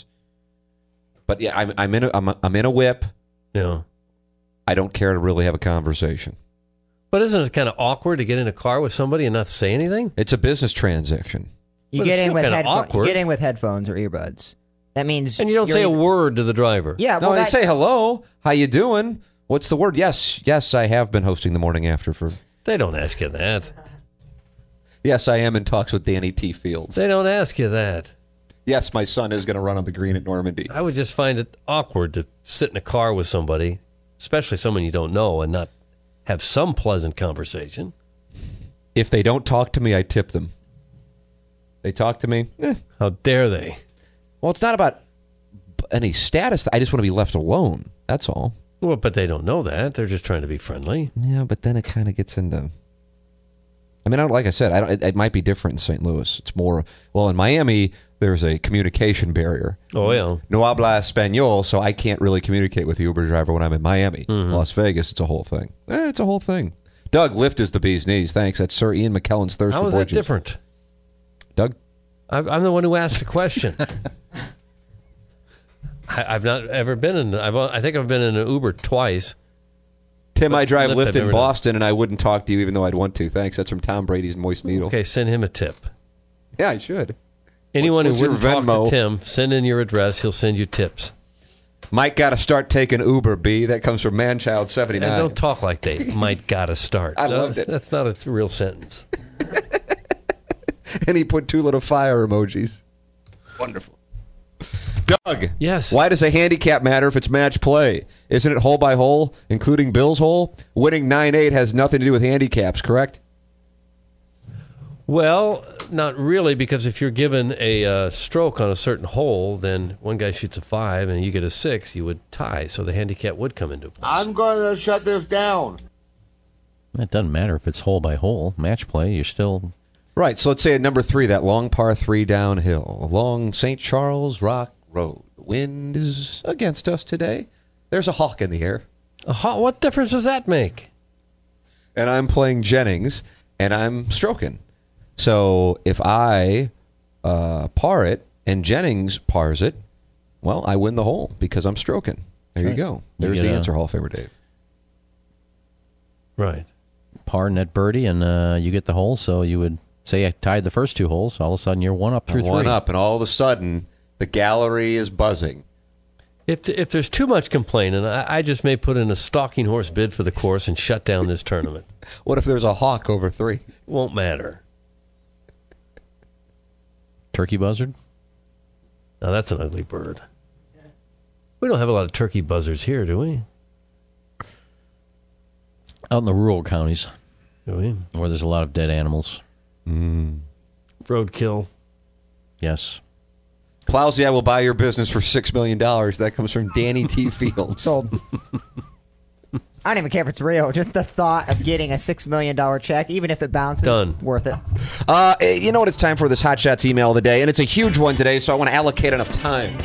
But yeah, I'm, I'm in a I'm, I'm in a whip. Yeah. I don't care to really have a conversation. But isn't it kind of awkward to get in a car with somebody and not say anything? It's a business transaction. You But get it's in still with kinda headphones. You awkward. get in with headphones or earbuds. That means And you don't you're say a either- word to the driver. Yeah, No, well, they that- say hello. How you doing? What's the word? Yes, yes, I have been hosting the morning after for. They don't ask you that. Yes, I am in talks with Danny T. Fields. They don't ask you that. Yes, my son is going to run on the green at Normandy. I would just find it awkward to sit in a car with somebody, especially someone you don't know, and not have some pleasant conversation. If they don't talk to me, I tip them. They talk to me. Eh. How dare they? Well, it's not about b- any status. I just want to be left alone. That's all. Well, but they don't know that. They're just trying to be friendly. Yeah, but then it kind of gets into. I mean, I don't, like I said, I don't. It, it might be different in Saint Louis. It's more. Well, in Miami, there's a communication barrier. Oh, yeah. No habla español, so I can't really communicate with the Uber driver when I'm in Miami. Mm-hmm. Las Vegas, it's a whole thing. Eh, it's a whole thing. Doug, Lyft is the bee's knees. Thanks. That's Sir Ian McKellen's Thirst How for is Boy that Juice. different? Doug? I'm, I'm the one who asked the question. I, I've not ever been in. I've, I think I've been in an Uber twice. Tim, I drive Lyft Lyft I've in never Boston, and I wouldn't talk to you even though I'd want to. Thanks. That's from Tom Brady's Moist Needle. Okay, send him a tip. Yeah, I should. Anyone What's who your wouldn't talk Venmo? to Tim, send in your address. He'll send you tips. Mike got to start taking Uber, B. That comes from Manchild seventy-nine. And don't talk like they might gotta start. I No, loved it. That's not a real sentence. And he put two little fire emojis. Wonderful. Doug. Yes. Why does a handicap matter if it's match play? Isn't it hole by hole, including Bill's hole? Winning nine eight has nothing to do with handicaps, correct? Well, not really, because if you're given a uh, stroke on a certain hole, then one guy shoots a five and you get a six, you would tie. So the handicap would come into play. I'm going to shut this down. It doesn't matter if it's hole by hole. Match play, you're still. Right. So let's say at number three, that long par three downhill along Saint Charles Rock Road. The wind is against us today. There's a hawk in the air. A haw- what difference does that make? And I'm playing Jennings, and I'm stroking. So if I uh, par it and Jennings pars it, well, I win the hole because I'm stroking. There you Right. go. You There's get the a- answer, Hall of Famer Dave. Right. Par net birdie, and uh, you get the hole. So you would say I tied the first two holes. All of a sudden, you're one up through One three. up, and all of a sudden, the gallery is buzzing. If if there's too much complaining, I, I just may put in a stalking horse bid for the course and shut down this tournament. What if there's a hawk over three? Won't matter. Turkey buzzard. Now that's an ugly bird. We don't have a lot of turkey buzzards here, do we? Out in the rural counties, Oh, yeah. where there's a lot of dead animals. Mm. Roadkill. Yes. Clousy, I will buy your business for six million dollars. That comes from Danny T. Fields. Sold. I don't even care if it's real. Just the thought of getting a six million dollar check, even if it bounces, Done. worth it. Uh, you know what? It's time for this Hot Shots email of the day, and it's a huge one today, so I want to allocate enough time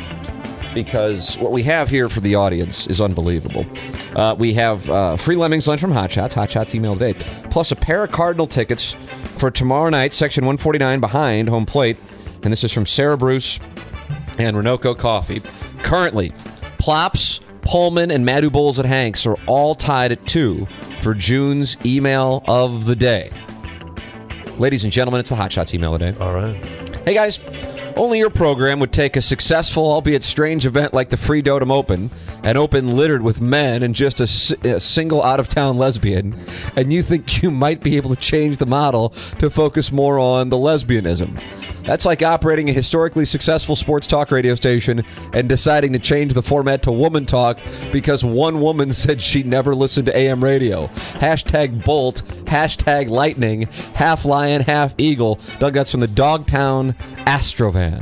because what we have here for the audience is unbelievable. Uh, we have uh, free Lemmings lunch from Hot Shots, Hot Shots email of the day, plus a pair of Cardinal tickets for tomorrow night, section one forty-nine behind home plate, and this is from Sarah Bruce and Renoco Coffee. Currently, Plops, Pullman, and Madu Bowls at Hanks are all tied at two for June's email of the day. Ladies and gentlemen, it's the Hot Shots email of the day. All right. Hey, guys. Only your program would take a successful, albeit strange event like the Free Dotem Open, an open littered with men and just a, a single out-of-town lesbian, and you think you might be able to change the model to focus more on the lesbianism. That's like operating a historically successful sports talk radio station and deciding to change the format to woman talk because one woman said she never listened to A M radio. Hashtag Bolt, hashtag Lightning, half lion, half eagle. Doug, that's from the Dogtown Astrovan.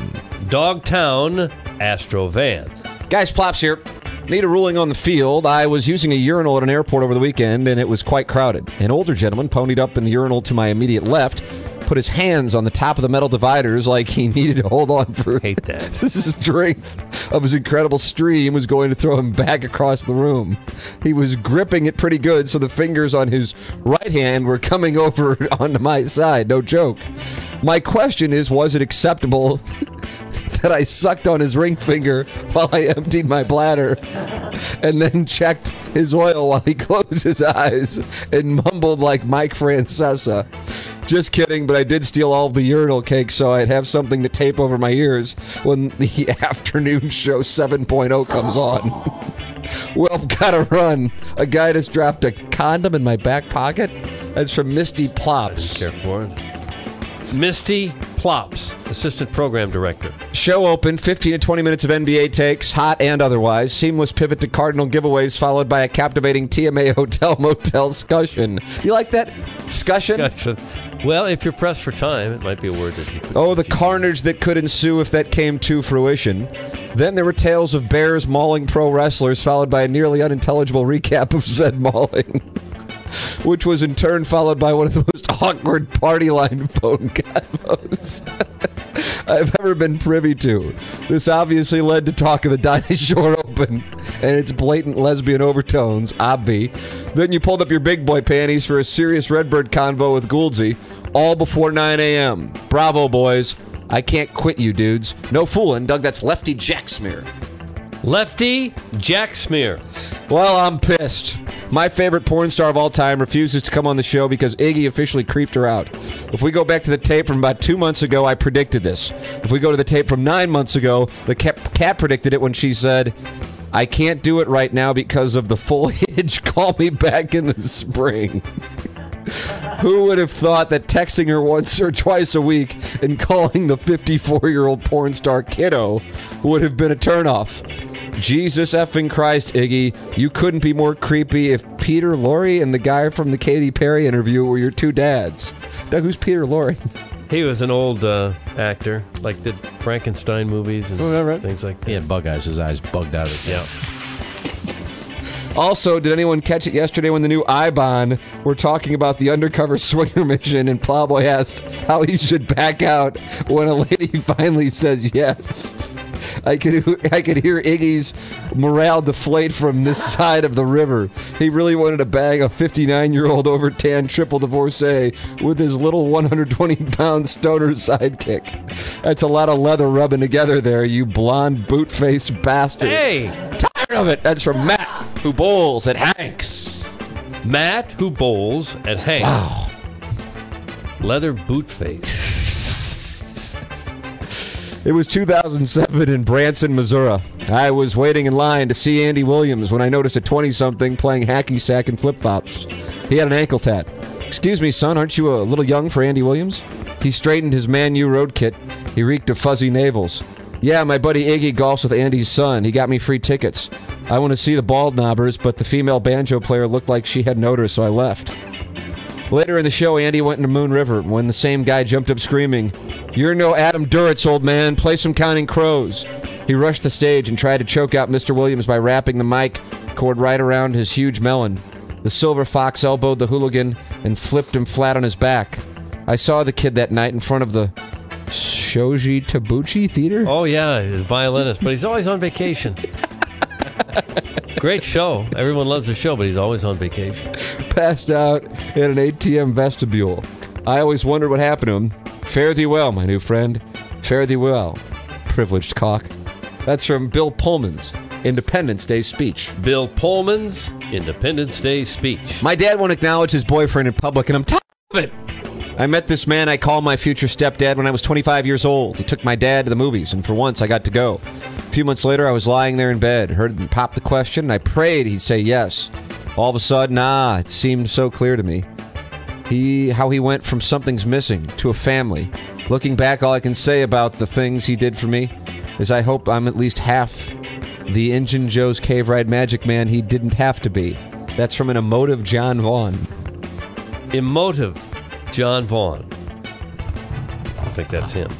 Dogtown Astrovan. Guys, Plops here. Need a ruling on the field. I was using a urinal at an airport over the weekend, and it was quite crowded. An older gentleman ponied up in the urinal to my immediate left, put his hands on the top of the metal dividers like he needed to hold on for Hate that. this strength of his incredible stream was going to throw him back across the room. He was gripping it pretty good, so the fingers on his right hand were coming over onto my side. No joke. My question is, was it acceptable that I sucked on his ring finger while I emptied my bladder and then checked his oil while he closed his eyes and mumbled like Mike Francesa? Just kidding, but I did steal all of the urinal cake so I'd have something to tape over my ears when the afternoon show seven point oh comes on. Well, gotta run. A guy just dropped a condom in my back pocket. That's from Misty Plops. Care for it. Misty Plops, Assistant Program Director. Show open, fifteen to twenty minutes of N B A takes, hot and otherwise. Seamless pivot to Cardinal giveaways, followed by a captivating T M A Hotel Motel discussion. You like that? Discussion? Discussion. Well, if you're pressed for time, it might be a word that you could... Oh, the carnage that could ensue if that came to fruition. Then there were tales of bears mauling pro wrestlers, followed by a nearly unintelligible recap of said mauling. Which was in turn followed by one of the most awkward party line phone convos I've ever been privy to. This obviously led to talk of the Dinosaur Open and its blatant lesbian overtones, obvi. Then you pulled up your big boy panties for a serious Redbird convo with Gouldsy, all before nine a.m. Bravo, boys. I can't quit you dudes. No fooling, Doug, that's Lefty Jack Smear. Lefty Jack Smear. Well, I'm pissed. My favorite porn star of all time refuses to come on the show because Iggy officially creeped her out. If we go back to the tape from about two months ago, I predicted this. If we go to the tape from nine months ago, the cat, cat predicted it when she said, I can't do it right now because of the foliage. Call me back in the spring. Who would have thought that texting her once or twice a week and calling the fifty-four-year-old porn star kiddo would have been a turnoff? Jesus effing Christ, Iggy. You couldn't be more creepy if Peter Lorre and the guy from the Katy Perry interview were your two dads. Doug, who's Peter Lorre? He was an old uh, actor, like did Frankenstein movies and oh, right. things like that. He had bug eyes. His eyes bugged out of his Yeah. Also, did anyone catch it yesterday when the new I B O N were talking about the undercover swinger mission and Plowboy asked how he should back out when a lady finally says yes? I could I could hear Iggy's morale deflate from this side of the river. He really wanted to bag a fifty-nine-year-old over-tan triple divorcee with his little one hundred twenty pound stoner sidekick. That's a lot of leather rubbing together there, you blonde boot-faced bastard. Hey! Tired of it. That's from Matt, who bowls at Hanks. Matt, who bowls at Hanks. Wow. Leather boot face. It was two thousand seven in Branson, Missouri. I was waiting in line to see Andy Williams when I noticed a twenty-something playing hacky sack and flip-flops. He had an ankle tat. Excuse me, son, aren't you a little young for Andy Williams? He straightened his Man U road kit. He reeked of fuzzy navels. Yeah, my buddy Iggy golfs with Andy's son. He got me free tickets. I want to see the Bald Knobbers, but the female banjo player looked like she had noticed, so I left. Later in the show, Andy went into Moon River when the same guy jumped up screaming, "You're no Adam Duritz, old man. Play some Counting Crows." He rushed the stage and tried to choke out Mister Williams by wrapping the mic cord right around his huge melon. The Silver Fox elbowed the hooligan and flipped him flat on his back. I saw the kid that night in front of the Shoji Tabuchi Theater. Oh, yeah, he's a violinist, but he's always on vacation. Great show. Everyone loves the show, but he's always on vacation. Passed out in an A T M vestibule. I always wondered what happened to him. Fare thee well, my new friend. Fare thee well, privileged cock. That's from Bill Pullman's Independence Day speech. Bill Pullman's Independence Day speech. My dad won't acknowledge his boyfriend in public, and I'm tired of it. I met this man I call my future stepdad when I was twenty-five years old. He took my dad to the movies, and for once I got to go. A few months later, I was lying there in bed, heard him pop the question, and I prayed he'd say yes. All of a sudden, ah, it seemed so clear to me. He, how he went from something's missing to a family. Looking back, all I can say about the things he did for me is I hope I'm at least half the Injun Joe's Cave Ride Magic Man he didn't have to be. That's from an emotive John Vaughn. Emotive John Vaughn. I think that's him.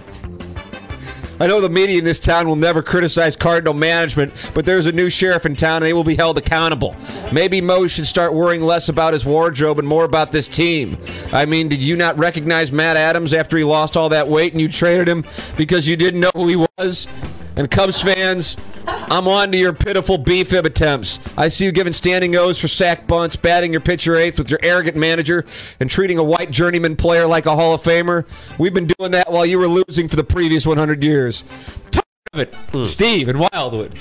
I know the media in this town will never criticize Cardinal management, but there's a new sheriff in town and they will be held accountable. Maybe Mo should start worrying less about his wardrobe and more about this team. I mean, did you not recognize Matt Adams after he lost all that weight and you traded him because you didn't know who he was? And Cubs fans, I'm on to your pitiful B-fib attempts. I see you giving standing O's for sack bunts, batting your pitcher eighth with your arrogant manager, and treating a white journeyman player like a Hall of Famer. We've been doing that while you were losing for the previous one hundred years. Tired of it. Hmm. Steve in Wildwood.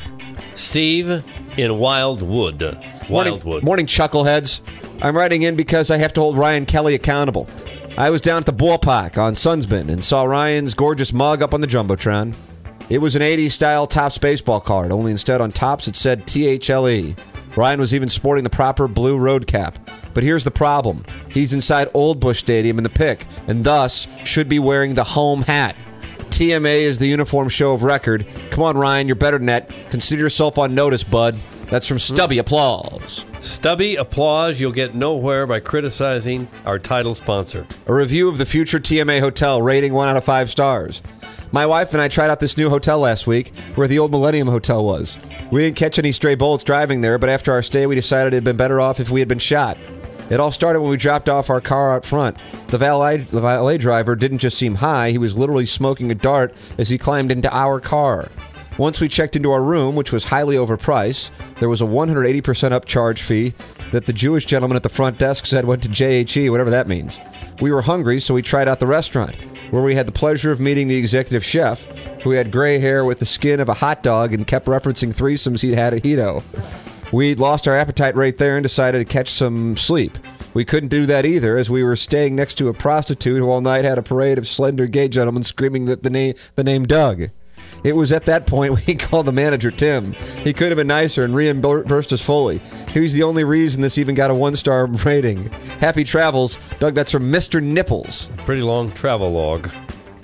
Steve in Wildwood. Wildwood. Morning, morning, chuckleheads. I'm writing in because I have to hold Ryan Kelly accountable. I was down at the ballpark on Sunsman and saw Ryan's gorgeous mug up on the Jumbotron. It was an eighties-style Topps baseball card, only instead on Topps it said T H L E. Ryan was even sporting the proper blue road cap. But here's the problem. He's inside Old Busch Stadium in the pick, and thus should be wearing the home hat. T M A is the uniform show of record. Come on, Ryan, you're better than that. Consider yourself on notice, bud. That's from Stubby Applause. Stubby Applause. You'll get nowhere by criticizing our title sponsor. A review of the future T M A hotel, rating one out of five stars. My wife and I tried out this new hotel last week, where the old Millennium Hotel was. We didn't catch any stray bullets driving there, but after our stay, we decided it had been better off if we had been shot. It all started when we dropped off our car out front. The valet, the valet driver didn't just seem high, he was literally smoking a dart as he climbed into our car. Once we checked into our room, which was highly overpriced, there was a one hundred eighty percent upcharge fee that the Jewish gentleman at the front desk said went to J H E, whatever that means. We were hungry, so we tried out the restaurant, where we had the pleasure of meeting the executive chef, who had gray hair with the skin of a hot dog and kept referencing threesomes he'd had at Hito. We'd lost our appetite right there and decided to catch some sleep. We couldn't do that either, as we were staying next to a prostitute who all night had a parade of slender gay gentlemen screaming the, the, name, the name Doug. It was at that point we called the manager Tim. He could have been nicer and reimbursed us fully. He was the only reason this even got a one-star rating. Happy travels. Doug, that's from Mister Nipples. Pretty long travel log.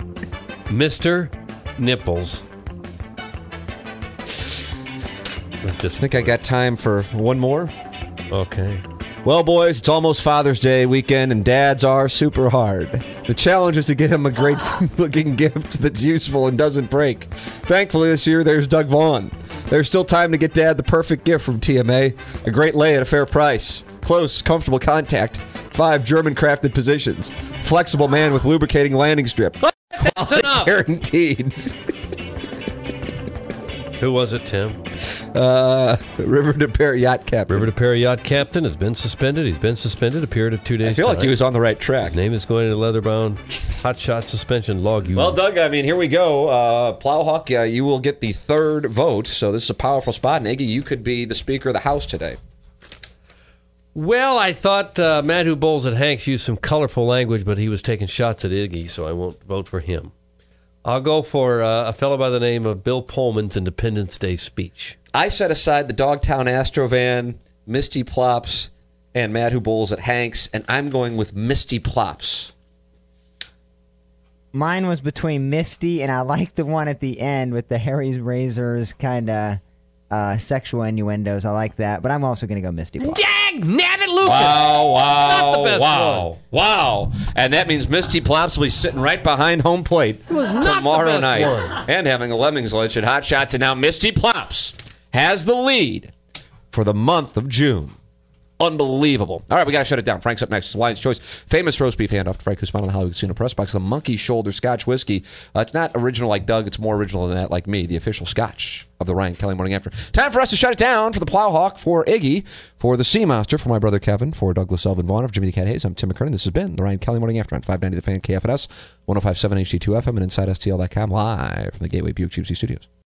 Mister Nipples. I think I got time for one more. Okay. Well, boys, it's almost Father's Day weekend, and dads are super hard. The challenge is to get him a great-looking gift that's useful and doesn't break. Thankfully, this year, there's Doug Vaughn. There's still time to get Dad the perfect gift from T M A. A great lay at a fair price. Close, comfortable contact. Five German-crafted positions. Flexible man with lubricating landing strip. That's enough. Guaranteed. Who was it, Tim? Uh, River de Perry Yacht Captain. River de Perry Yacht Captain has been suspended. He's been suspended. Appeared at two days. I feel time. like he was on the right track. His name is going into leather-bound hot shot suspension log. You. Well, Doug, I mean, here we go. Uh, Plowhawk, uh, you will get the third vote, so this is a powerful spot. And Iggy, you could be the Speaker of the House today. Well, I thought uh, Matt Who Bowls at Hanks used some colorful language, but he was taking shots at Iggy, so I won't vote for him. I'll go for uh, a fellow by the name of Bill Pullman's Independence Day speech. I set aside the Dogtown Astrovan, Misty Plops, and Matt Who Bowls at Hanks, and I'm going with Misty Plops. Mine was between Misty, and I like the one at the end with the Harry's Razors kind of uh, sexual innuendos. I like that, but I'm also going to go Misty Plum. Dag nabbit, Lucas! Wow, wow, Not the best wow, one. wow. And that means Misty Plops will be sitting right behind home plate was not the tomorrow best night. one. And having a Lemmings lunch at Hot Shots. And now Misty Plops has the lead for the month of June. Unbelievable. All right, we got to shut it down. Frank's up next. Lion's Choice. Famous roast beef handoff to Frank Husman on the Hollywood Casino Press Box. The Monkey Shoulder Scotch Whiskey. Uh, it's not original like Doug. It's more original than that, like me, the official Scotch of the Ryan Kelly Morning After. Time for us to shut it down. For the Plowhawk, for Iggy, for the Sea Monster, for my brother Kevin, for Douglas Elvin Vaughn, for Jimmy the Cat Hayes. I'm Tim McKernan. This has been the Ryan Kelly Morning After on five ninety The Fan, K F N S, one oh five point seven H D two F M, and Inside S T L dot com, live from the Gateway Buick G M C Studios.